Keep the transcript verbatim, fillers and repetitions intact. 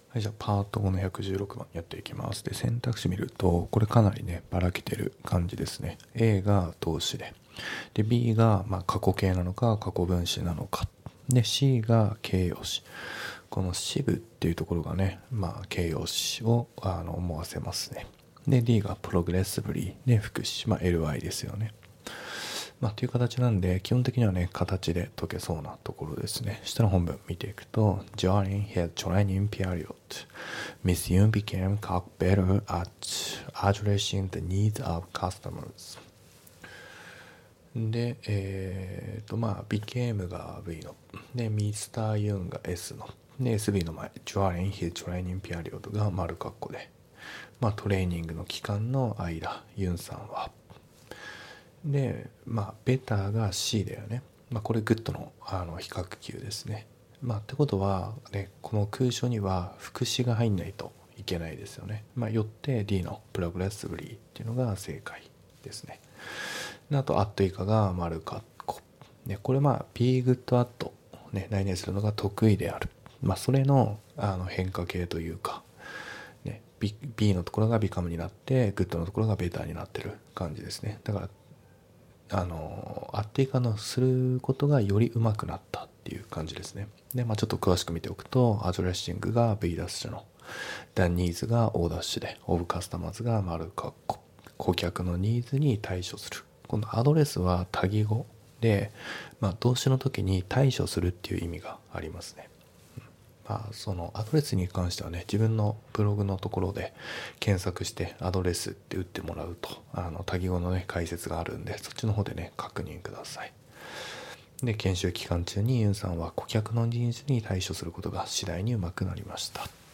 はい、じゃあパートごのひゃくじゅうろくばんやっていきます。で、選択肢見ると、これかなりね、ばらけてる感じですね。A が動詞で。で、B が、まあ、過去形なのか、過去分詞なのか。で、C が形容詞。この支部っていうところがね、まあ、形容詞をあの思わせますね。で、D がプログレッシブリー。で、副詞、まあ、エルワイ ですよね。まあ、という形なんで、基本的にはね、形で解けそうなところですね。下の本文見ていくと、During his training period, Miss Yoon became cock better at addressing the needs of customers. で、えーと、まあ、became が V の、で、ミスター Yoon が S の、で、エスビー の前、During his training period が丸括弧で、まあ、トレーニングの期間の間、ユンさんは、で、まあ、ベターが C だよね。まあ、これグッドの、あの比較級ですね。まあ、ってことは、ね、この空所には副詞が入んないといけないですよね。まあ、よって D のプログレッシブリーっていうのが正解ですね。であと、アット以下が丸括弧。ね、これまあ、be good at、ね、来年するのが得意である。まあ、それの、あの変化形というか、ね、B, B のところが become になって、グッドのところがベターになってる感じですね。だから、あのアッティカのすることがより上手くなったっていう感じですね。で、まあ、ちょっと詳しく見ておくと、アドレッシングが B ダッシュの、ダニーズが O ダッシュで、オブカスタマーズが丸括弧、顧客のニーズに対処する。このアドレスは多義語で、まあ、動詞の時に対処するっていう意味がありますね。まあ、そのアドレスに関してはね、自分のブログのところで検索してアドレスって打ってもらうと、あの多義語のね解説があるんで、そっちの方でね確認ください。で、研修期間中にユンさんは顧客のニーズに対処することが次第に上手くなりました。